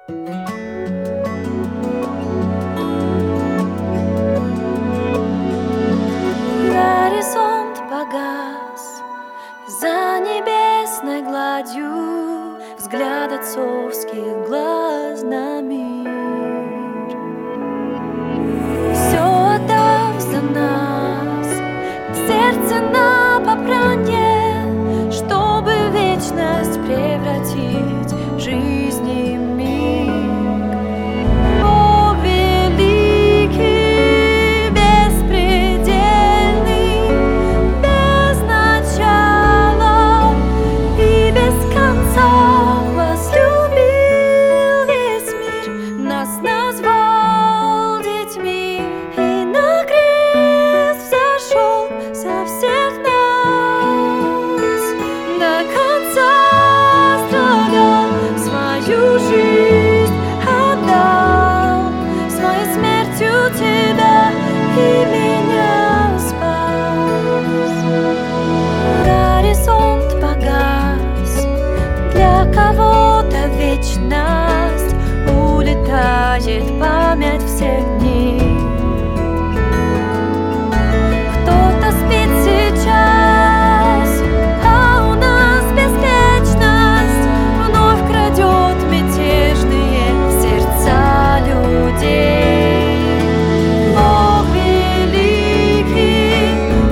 Горизонт погас, за небесной гладью взгляд отцовских глаз на мир. Все отдав за нас, сердце на попранье, чтобы вечность превратить в жизни миг. Бог великий, беспредельный, без начала и без конца возлюбил весь мир, нас назвал детьми и на крест взошел за всех нас. До конца страдал, свою жизнь отдал, своей смертью тебя и меня спас. Горизонт погас, для кого-то вечность, улетает память всех дней. Кто-то спит сейчас, а у нас бесконечность вновь крадет мятежные сердца людей. Бог великий,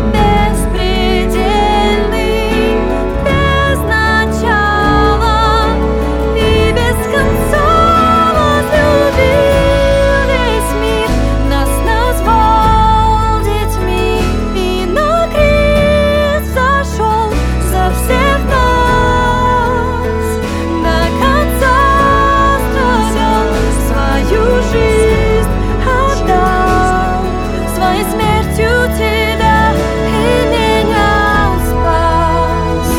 беспредельный, без начала и без конца возлюбил весь мир, нас назвал детьми и на крест зашел за всех нас. До конца страдал, свою жизнь отдал, своей смертью тебя и меня спас.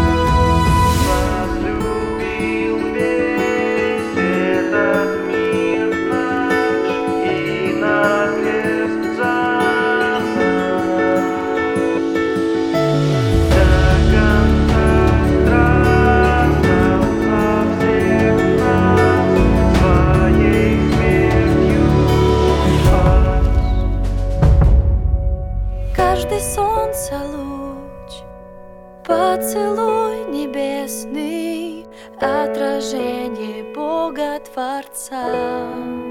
Возлюбил весь этот мир наш и на крест за нас. До конца страдал за всех нас, своей смертью спас. Каждый солнца луч, поцелуй небесный, отражение Бога Творца.